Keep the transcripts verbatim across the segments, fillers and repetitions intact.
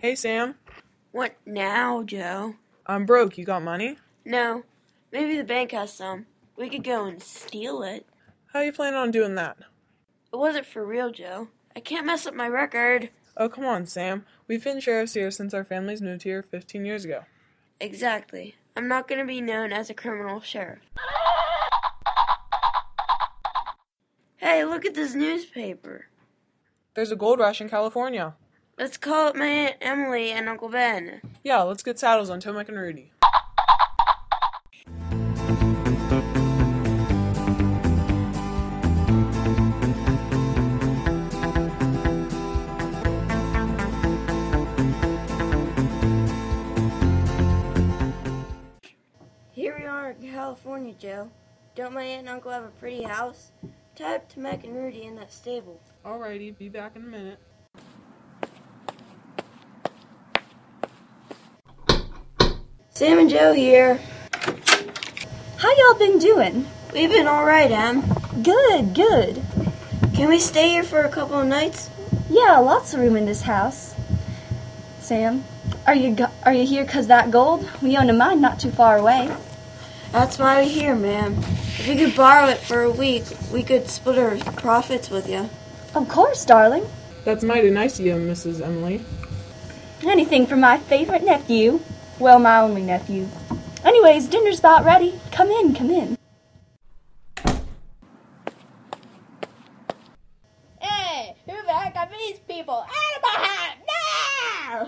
Hey, Sam. What now, Joe? I'm broke. You got money? No. Maybe the bank has some. We could go and steal it. How you planning on doing that? It wasn't for real, Joe. I can't mess up my record. Oh, come on, Sam. We've been sheriffs here since our families moved here fifteen years ago. Exactly. I'm not going to be known as a criminal sheriff. Hey, look at this newspaper. There's a gold rush in California. Let's call up my Aunt Emily and Uncle Ben. Yeah, let's get saddles on Tomac and Rudy. Here we are in California, Joe. Don't my aunt and uncle have a pretty house? Tie up Tomac and Rudy in that stable. Alrighty, be back in a minute. Sam and Joe here. How y'all been doing? We've been alright, Em. Good, good. Can we stay here for a couple of nights? Yeah, lots of room in this house. Sam, are you go- are you here 'cause that gold? We own a mine not too far away. That's why we're here, ma'am. If we could borrow it for a week, we could split our profits with you. Of course, darling. That's mighty nice of you, Missus Emily. Anything for my favorite nephew. Well, my only nephew. Anyways, dinner's about ready. Come in, come in. Hey, who the heck are these people? Out of my house! Now!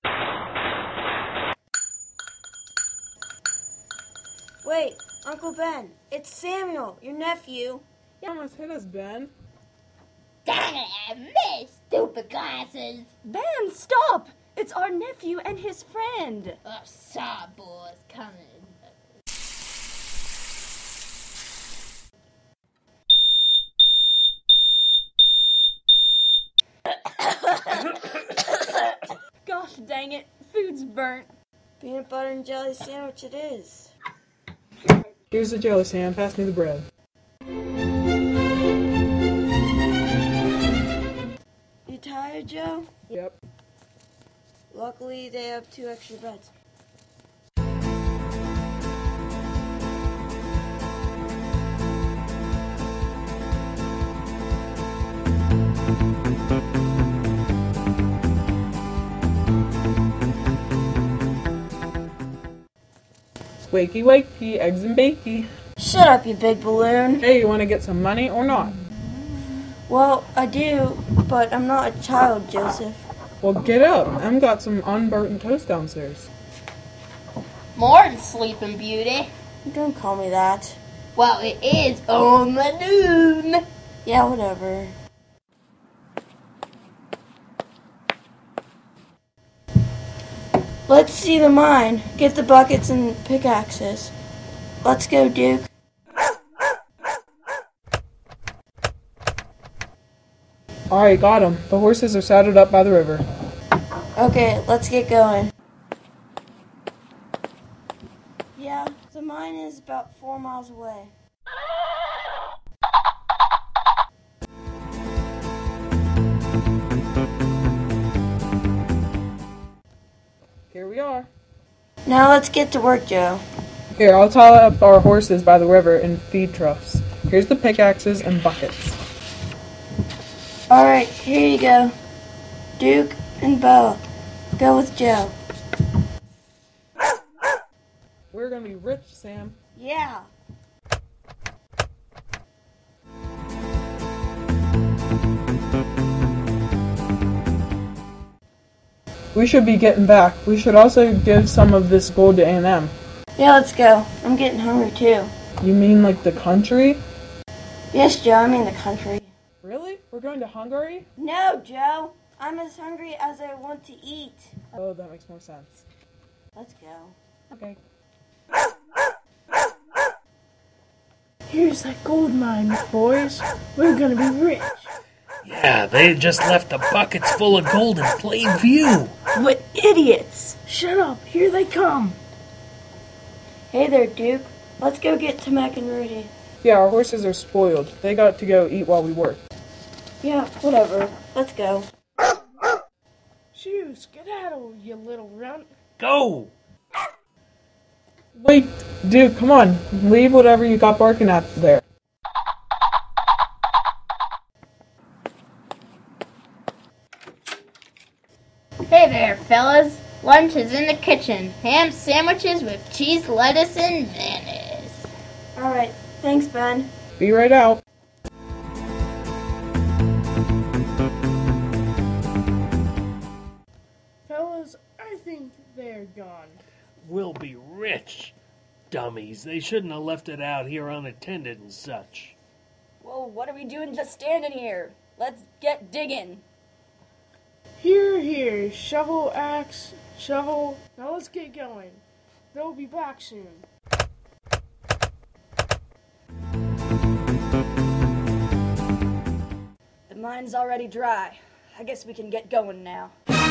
Wait, Uncle Ben, it's Samuel, your nephew. You almost hit us, Ben. Dang it, me stupid glasses! Ben, stop! It's our nephew and his friend. Oh, sorry, boys, coming. Gosh dang it, food's burnt. Peanut butter and jelly sandwich it is. Here's the jelly, Sam. Pass me the bread. You tired, Joe? Yep. Luckily, they have two extra beds. Wakey, wakey, eggs and bakey. Shut up, you big balloon. Hey, you want to get some money or not? Well, I do, but I'm not a child, Joseph. Well, get up. Em got some unburnt toast downstairs. More than Sleeping Beauty. Don't call me that. Well, it is on the noon. Yeah, whatever. Let's see the mine. Get the buckets and pickaxes. Let's go, Duke. Alright, got him. The horses are saddled up by the river. Okay, let's get going. Yeah, the mine is about four miles away. Here we are. Now let's get to work, Joe. Here, I'll tie up our horses by the river in feed troughs. Here's the pickaxes and buckets. Alright, here you go. Duke and Bella, go with Joe. We're gonna be rich, Sam. Yeah. We should be getting back. We should also give some of this gold to A and M. Yeah, let's go. I'm getting hungry too. You mean like the country? Yes, Joe, I mean the country. Really? We're going to Hungary? No, Joe. I'm as hungry as I want to eat. Oh, that makes more sense. Let's go. Okay. Here's that gold mine, boys. We're gonna be rich. Yeah, they just left the buckets full of gold in plain view. What idiots! Shut up, here they come. Hey there, Duke. Let's go get Tomac and Rudy. Yeah, our horses are spoiled. They got to go eat while we work. Yeah, whatever. Let's go. Shoo, skedaddle, you little runt. Go! Wait, dude, come on. Leave whatever you got barking at there. Hey there, fellas. Lunch is in the kitchen. Ham sandwiches with cheese, lettuce, and mayonnaise. Alright, thanks, Ben. Be right out. Fellas, I think they're gone. We'll be rich. Dummies. They shouldn't have left it out here unattended and such. Well, what are we doing just standing here? Let's get digging. Here, here, shovel, axe, shovel. Now let's get going. They'll be back soon. The mine's already dry. I guess we can get going now.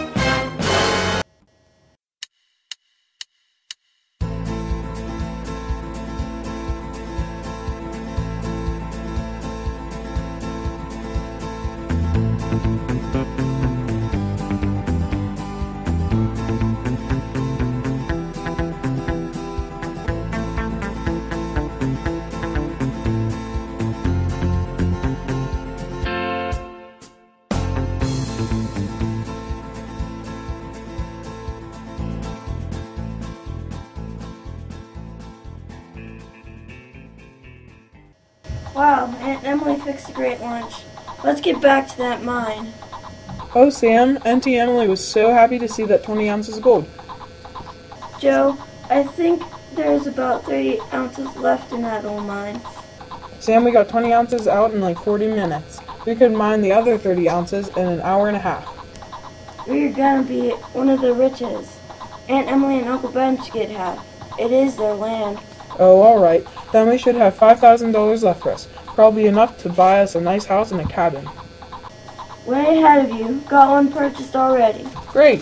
Wow, Aunt Emily fixed a great lunch. Let's get back to that mine. Oh, Sam, Auntie Emily was so happy to see that twenty ounces of gold. Joe, I think there's about thirty ounces left in that old mine. Sam, we got twenty ounces out in like forty minutes. We could mine the other thirty ounces in an hour and a half. We're gonna be one of the riches. Aunt Emily and Uncle Ben should get half. It is their land. Oh, alright. Then we should have five thousand dollars left for us. Probably enough to buy us a nice house and a cabin. Way ahead of you. Got one purchased already. Great!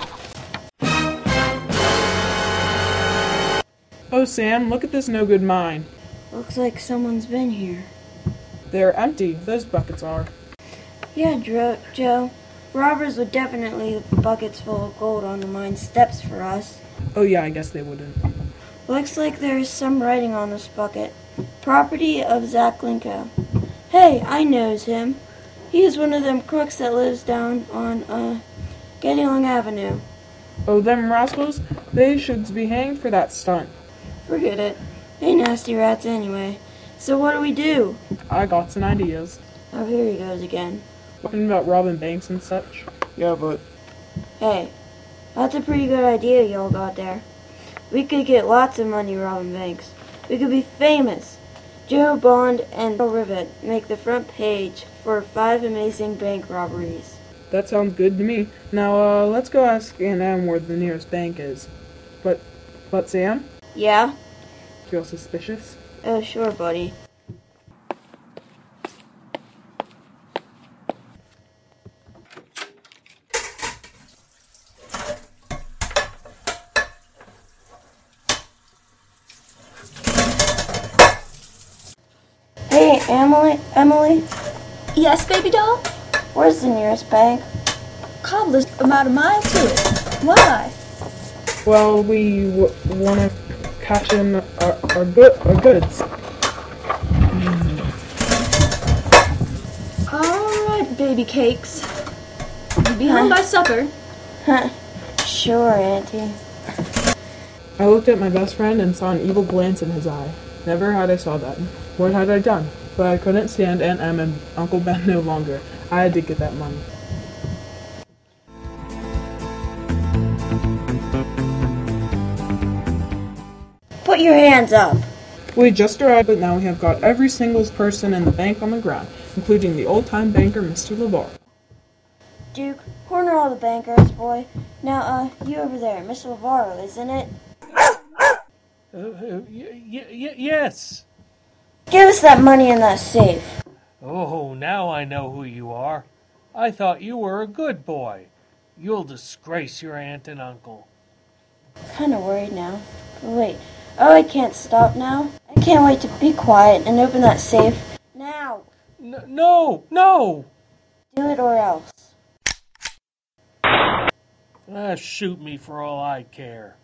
Oh, Sam, look at this no-good mine. Looks like someone's been here. They're empty. Those buckets are. Yeah, Dro- Joe. Robbers would definitely leave buckets full of gold on the mine steps for us. Oh yeah, I guess they wouldn't. Looks like there's some writing on this bucket. Property of Zach Linko. Hey, I knows him. He is one of them crooks that lives down on, uh, Gettylong Avenue. Oh, them rascals? They should be hanged for that stunt. Forget it. They nasty rats anyway. So what do we do? I got some ideas. Oh, here he goes again. Talking about robbing banks and such. Yeah, but... Hey, that's a pretty good idea y'all got there. We could get lots of money robbing banks. We could be famous. Joe Bond and Bill Rivet make the front page for five amazing bank robberies. That sounds good to me. Now, uh, let's go ask Aunt Em where the nearest bank is. But, but Sam? Yeah? Feel suspicious? Oh, sure, buddy. Hey, Emily, Emily, Yes, baby doll? where's the nearest bank? Cobbler's about a mile to it. Why? Well, we w- want to cash in our, our, go- our goods. All right, baby cakes. You'll be home by supper. Huh. Sure, Auntie. I looked at my best friend and saw an evil glance in his eye. Never had I saw that. What had I done? But I couldn't stand Aunt Em and Uncle Ben no longer. I had to get that money. Put your hands up. We just arrived, but now we have got every single person in the bank on the ground, including the old-time banker, Mister LeVar. Duke, corner all the bankers, boy. Now, uh, you over there, Mister LeVar, isn't it? Uh, uh, y- y- y- yes. Give us that money in that safe. Oh, now I know who you are. I thought you were a good boy. You'll disgrace your aunt and uncle. Kinda worried now. But wait. Oh, I can't stop now. I can't wait to be quiet and open that safe. Now. N- no, no! Do it or else. Ah, shoot me for all I care.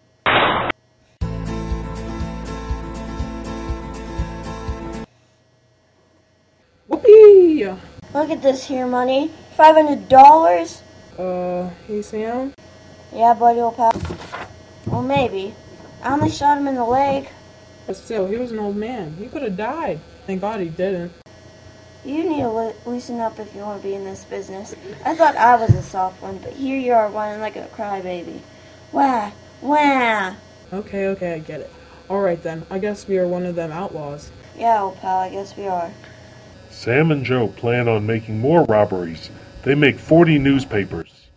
Whoopee! Look at this here money. Five hundred dollars? Uh, hey Sam? Yeah, buddy, old pal. Well, maybe. I only shot him in the leg. But still, he was an old man. He could have died. Thank God he didn't. You need to lo- loosen up if you want to be in this business. I thought I was a soft one, but here you are whining like a crybaby. Wah, wah. Okay, okay, I get it. Alright then, I guess we are one of them outlaws. Yeah, old pal, I guess we are. Sam and Joe plan on making more robberies. They make forty newspapers.